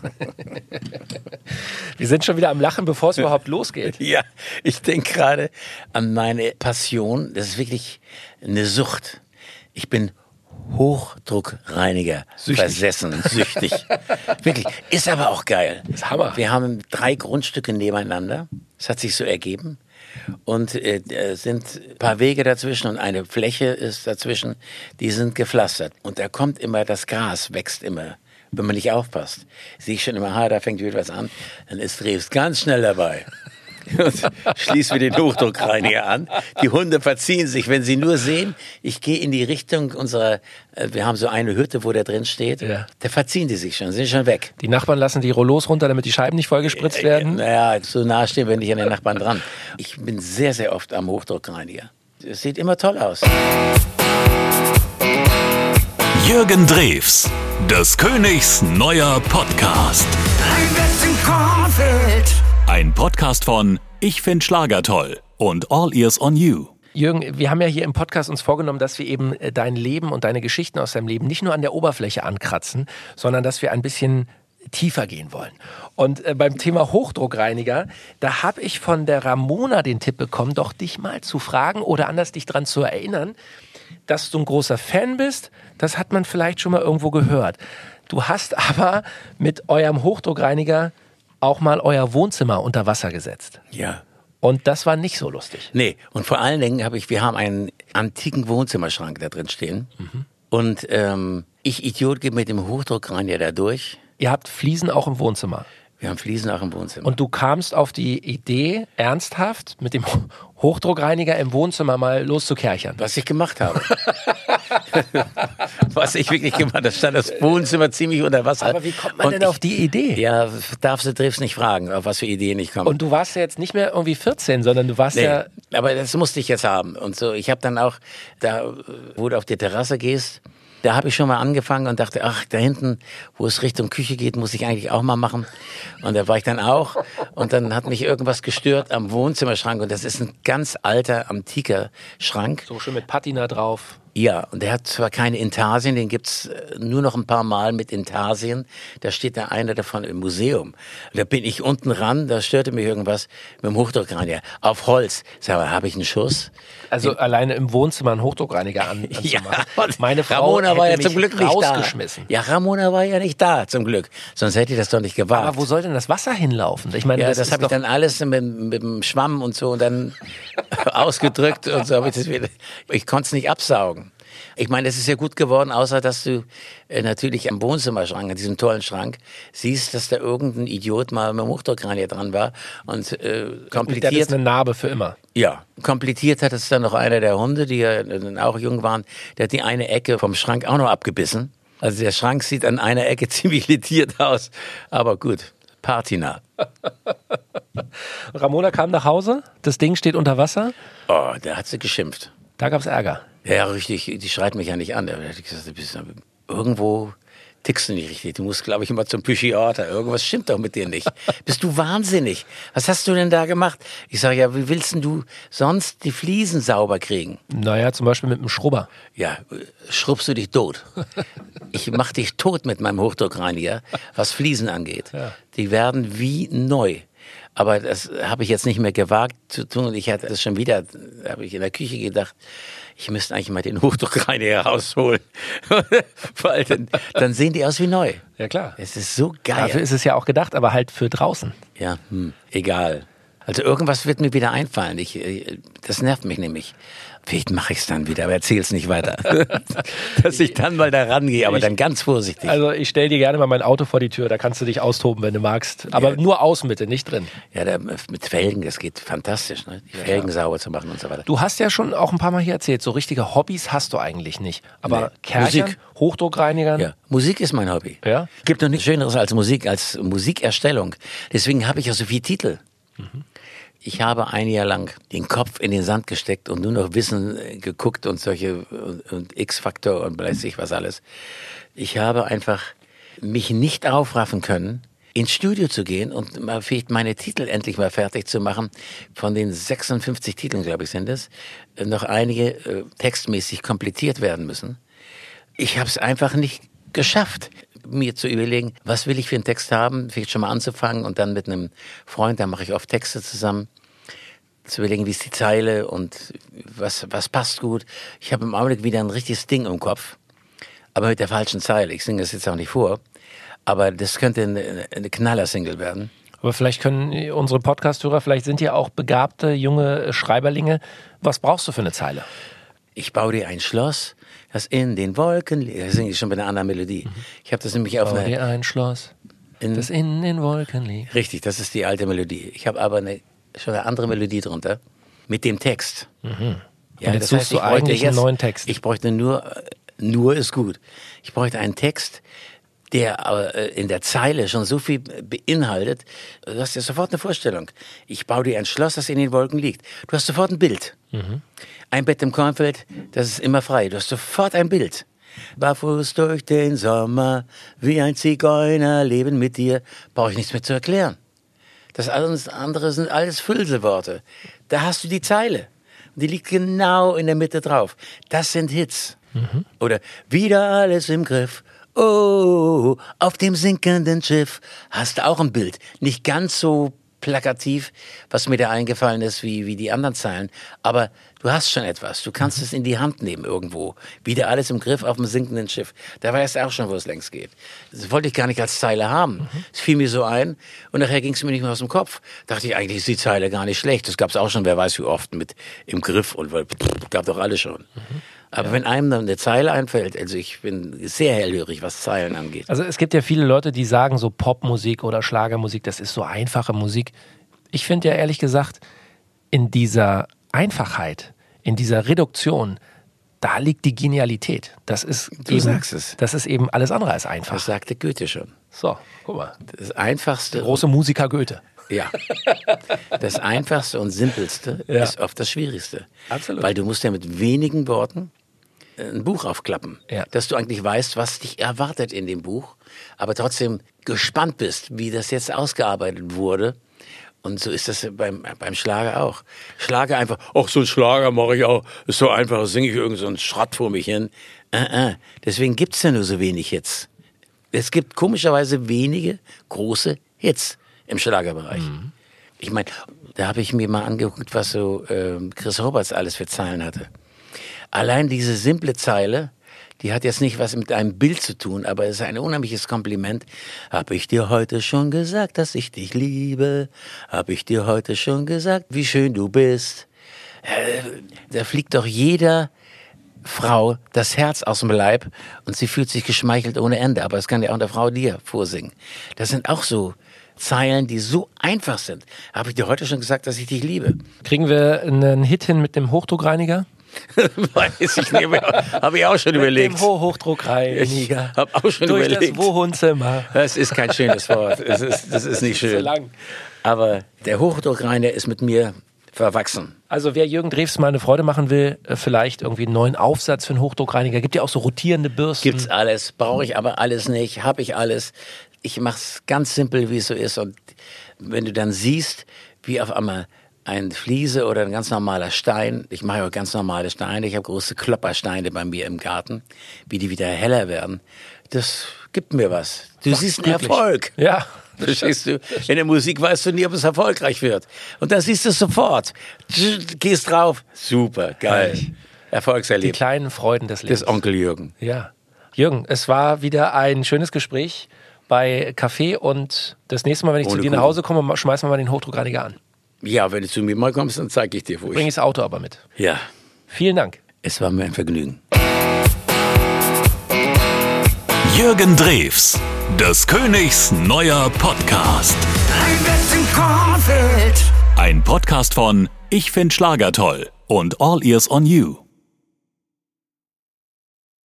Wir sind schon wieder am Lachen, bevor es überhaupt losgeht. Ja, ich denke gerade an meine Passion. Das ist wirklich eine Sucht. Ich bin Hochdruckreiniger versessen, süchtig. Wirklich. Ist aber auch geil. Das ist Hammer. Wir haben 3 Grundstücke nebeneinander. Das hat sich so ergeben. Und sind ein paar Wege dazwischen und eine Fläche ist dazwischen, die sind gepflastert. Und da kommt immer, das Gras wächst immer. Wenn man nicht aufpasst, sehe ich schon immer, da fängt wieder was an, dann ist Drews ganz schnell dabei. Und schließen wir den Hochdruckreiniger an. Die Hunde verziehen sich, wenn sie nur sehen, ich gehe in die Richtung unserer, wir haben so eine Hütte, wo der drin steht, da verziehen die sich schon, sind schon weg. Die Nachbarn lassen die Rollos runter, damit die Scheiben nicht vollgespritzt werden? Naja, so nah stehen wir nicht an den Nachbarn dran. Ich bin sehr, sehr oft am Hochdruckreiniger. Es sieht immer toll aus. Jürgen Drews, des Königs neuer Podcast. Ein Podcast von Ich find Schlager toll und All Ears on You. Jürgen, wir haben ja hier im Podcast uns vorgenommen, dass wir eben dein Leben und deine Geschichten aus deinem Leben nicht nur an der Oberfläche ankratzen, sondern dass wir ein bisschen tiefer gehen wollen. Und beim Thema Hochdruckreiniger, da habe ich von der Ramona den Tipp bekommen, doch dich mal zu fragen oder anders dich dran zu erinnern, dass du ein großer Fan bist. Das hat man vielleicht schon mal irgendwo gehört. Du hast aber mit eurem Hochdruckreiniger auch mal euer Wohnzimmer unter Wasser gesetzt. Ja. Und das war nicht so lustig. Nee, und vor allen Dingen wir haben einen antiken Wohnzimmerschrank da drin stehen. Mhm. Und ich, Idiot, gehe mit dem Hochdruckreiniger da durch. Ihr habt Fliesen auch im Wohnzimmer. Wir haben Fliesen auch im Wohnzimmer. Und du kamst auf die Idee, ernsthaft mit dem Hochdruckreiniger im Wohnzimmer mal loszukerchern. Was ich gemacht habe. Was ich wirklich gemacht habe. Da stand das Wohnzimmer ziemlich unter Wasser. Aber wie kommt man denn auf die Idee? Ja, darfst du Drews nicht fragen, auf was für Ideen ich komme. Und du warst ja jetzt nicht mehr irgendwie 14, sondern du warst ja... Aber das musste ich jetzt haben. Und so, ich habe dann auch, wo du auf die Terrasse gehst, da habe ich schon mal angefangen und dachte, ach, da hinten, wo es Richtung Küche geht, muss ich eigentlich auch mal machen. Und da war ich dann auch. Und dann hat mich irgendwas gestört am Wohnzimmerschrank. Und das ist ein ganz alter, antiker Schrank. So schön mit Patina drauf. Ja, und der hat zwar keine Intarsien, den gibt's nur noch ein paar Mal mit Intarsien. Da steht da einer davon im Museum. Da bin ich unten ran, da störte mich irgendwas mit dem Hochdruckreiniger. Auf Holz. Sag mal, habe ich einen Schuss? Also alleine im Wohnzimmer einen Hochdruckreiniger anzumachen. Ja, meine Frau Ramona war ja hätte zum mich Glück nicht rausgeschmissen. da. Ja, Ramona war ja nicht da, zum Glück. Sonst hätte ich das doch nicht gewagt. Aber wo soll denn das Wasser hinlaufen? Ich meine, ja, das habe ich dann alles mit dem Schwamm und so und dann ausgedrückt und so. Ich konnte es nicht absaugen. Ich meine, es ist ja gut geworden, außer dass du natürlich am Wohnzimmerschrank, an diesem tollen Schrank, siehst, dass da irgendein Idiot mal mit dem Hochdruckreiniger dran war und kompliziert. Das ist eine Narbe für immer. Ja, kompliziert hat es dann noch einer der Hunde, die ja dann auch jung waren, der hat die eine Ecke vom Schrank auch noch abgebissen. Also der Schrank sieht an einer Ecke ziemlich lediert aus, aber gut, Patina. Ramona kam nach Hause, das Ding steht unter Wasser. Oh, da hat sie geschimpft. Da gab's Ärger. Ja, richtig, die schreit mich ja nicht an. Da hat gesagt, du bist irgendwo tickst du nicht richtig. Du musst, glaube ich, immer zum Psychiater. Irgendwas stimmt doch mit dir nicht. Bist du wahnsinnig? Was hast du denn da gemacht? Ich sage, ja, wie willst denn du sonst die Fliesen sauber kriegen? Naja, zum Beispiel mit einem Schrubber. Ja, schrubbst du dich tot. Ich mach dich tot mit meinem Hochdruckreiniger, was Fliesen angeht. Ja. Die werden wie neu. Aber das habe ich jetzt nicht mehr gewagt zu tun. Und ich hatte das schon wieder, habe ich in der Küche gedacht, ich müsste eigentlich mal den Hochdruckreiniger rausholen. Weil dann sehen die aus wie neu. Ja, klar. Es ist so geil. Dafür ist es ja auch gedacht, aber halt für draußen. Ja, egal. Also irgendwas wird mir wieder einfallen. Das nervt mich nämlich. Vielleicht mache ich es dann wieder, aber erzähl's nicht weiter. Dass ich dann mal da rangehe, aber dann ganz vorsichtig. Also ich stell dir gerne mal mein Auto vor die Tür, da kannst du dich austoben, wenn du magst. Aber ja. Nur außen bitte, nicht drin. Ja, mit Felgen, das geht fantastisch, ne? Die Felgen sauber zu machen und so weiter. Du hast ja schon auch ein paar Mal hier erzählt, so richtige Hobbys hast du eigentlich nicht. Aber Kerchern, Musik. Hochdruckreinigern? Ja, Musik ist mein Hobby. Ja? Gibt doch nichts Schöneres als Musik, als Musikerstellung. Deswegen habe ich ja so viele Titel. Mhm. Ich habe ein Jahr lang den Kopf in den Sand gesteckt und nur noch Wissen geguckt und solche und X-Faktor und weiß ich was alles. Ich habe einfach mich nicht aufraffen können, ins Studio zu gehen und mal vielleicht meine Titel endlich mal fertig zu machen. Von den 56 Titeln, glaube ich, sind es, noch einige textmäßig komplettiert werden müssen. Ich habe es einfach nicht geschafft. mir zu überlegen, was will ich für einen Text haben, vielleicht schon mal anzufangen und dann mit einem Freund, da mache ich oft Texte zusammen, zu überlegen, wie ist die Zeile und was passt gut. Ich habe im Augenblick wieder ein richtiges Ding im Kopf, aber mit der falschen Zeile. Ich singe das jetzt auch nicht vor, aber das könnte eine Knaller-Single werden. Aber vielleicht können unsere Podcast-Hörer, vielleicht sind ja auch begabte junge Schreiberlinge. Was brauchst du für eine Zeile? Ich baue dir ein Schloss, das in den Wolken liegt. Das singe ich schon bei einer anderen Melodie. Ich habe das nämlich auf Bau dir ein Schloss, das in den Wolken liegt. Richtig, das ist die alte Melodie. Ich habe aber schon eine andere Melodie drunter mit dem Text. Mhm. Ja, und jetzt suchst du eigentlich einen neuen Text. Ich bräuchte nur ist gut. Ich bräuchte einen Text, der in der Zeile schon so viel beinhaltet, du hast ja sofort eine Vorstellung. Ich baue dir ein Schloss, das in den Wolken liegt. Du hast sofort ein Bild. Mhm. Ein Bett im Kornfeld, das ist immer frei. Du hast sofort ein Bild. Barfuß durch den Sommer, wie ein Zigeuner leben mit dir. Brauche ich nichts mehr zu erklären. Das alles andere sind alles Füllseworte. Da hast du die Zeile. Die liegt genau in der Mitte drauf. Das sind Hits. Mhm. Oder wieder alles im Griff. Oh, auf dem sinkenden Schiff hast du auch ein Bild. Nicht ganz so plakativ, was mir da eingefallen ist, wie die anderen Zeilen. Aber du hast schon etwas. Du kannst es in die Hand nehmen irgendwo. Wieder alles im Griff auf dem sinkenden Schiff. Da weißt du auch schon, wo es längst geht. Das wollte ich gar nicht als Zeile haben. Es fiel mir so ein und nachher ging es mir nicht mehr aus dem Kopf. Dachte ich, eigentlich ist die Zeile gar nicht schlecht. Das gab es auch schon, wer weiß wie oft, mit im Griff und gab doch alle schon. Aber wenn einem dann eine Zeile einfällt, also ich bin sehr hellhörig, was Zeilen angeht. Also es gibt ja viele Leute, die sagen, so Popmusik oder Schlagermusik, das ist so einfache Musik. Ich finde ja ehrlich gesagt, in dieser Einfachheit, in dieser Reduktion, da liegt die Genialität. Sagst es. Das ist eben alles andere als einfach. Das sagte Goethe schon. So, guck mal. Das Einfachste. Der große Musiker Goethe. Ja. Das Einfachste und Simpelste ist oft das Schwierigste. Absolut. Weil du musst ja mit wenigen Worten ein Buch aufklappen, dass du eigentlich weißt, was dich erwartet in dem Buch, aber trotzdem gespannt bist, wie das jetzt ausgearbeitet wurde. Und so ist das beim Schlager auch. Schlager einfach, so ein Schlager mache ich auch, ist so einfach, da singe ich irgend so einen Schrott vor mich hin. Deswegen gibt's ja nur so wenig Hits. Es gibt komischerweise wenige große Hits im Schlagerbereich. Mhm. Ich meine, da habe ich mir mal angeguckt, was so Chris Roberts alles für Zeilen hatte. Allein diese simple Zeile, die hat jetzt nicht was mit einem Bild zu tun, aber es ist ein unheimliches Kompliment. Hab ich dir heute schon gesagt, dass ich dich liebe? Hab ich dir heute schon gesagt, wie schön du bist? Da fliegt doch jeder Frau das Herz aus dem Leib und sie fühlt sich geschmeichelt ohne Ende. Aber das kann ja auch eine Frau dir vorsingen. Das sind auch so Zeilen, die so einfach sind. Hab ich dir heute schon gesagt, dass ich dich liebe? Kriegen wir einen Hit hin mit dem Hochdruckreiniger? Weiß ich nicht mehr. Habe ich auch schon überlegt. Mit dem Hochdruckreiniger. Ich habe auch schon durch überlegt. Das Wohnzimmer. Das ist kein schönes Wort. Das ist nicht schön. So lang. Aber der Hochdruckreiniger ist mit mir verwachsen. Also wer Jürgen Drews mal eine Freude machen will, vielleicht irgendwie einen neuen Aufsatz für einen Hochdruckreiniger. Gibt ja auch so rotierende Bürsten. Gibt's alles. Brauche ich aber alles nicht. Habe ich alles. Ich mache es ganz simpel, wie es so ist. Und wenn du dann siehst, wie auf einmal ein Fliese oder ein ganz normaler Stein, ich mache ja auch ganz normale Steine, ich habe große Kloppersteine bei mir im Garten, wie die wieder heller werden, das gibt mir was. Du siehst einen Erfolg. Ja. Verstehst du? In der Musik weißt du nie, ob es erfolgreich wird. Und dann siehst du es sofort. Gehst drauf. Super, geil. Erfolgserlebnis. Die kleinen Freuden des Lebens. Des Onkel Jürgen. Ja. Jürgen, es war wieder ein schönes Gespräch bei Kaffee und das nächste Mal, wenn ich zu dir nach Hause komme, schmeißen wir mal den Hochdruckreiniger an. Ja, wenn du zu mir mal kommst, dann zeige ich dir, wo ich... Bring das Auto aber mit. Ja. Vielen Dank. Es war mir ein Vergnügen. Jürgen Drews, des Königs neuer Podcast. Ein Bett im Kornfeld. Ein Podcast von Ich find Schlager toll und All Ears on You.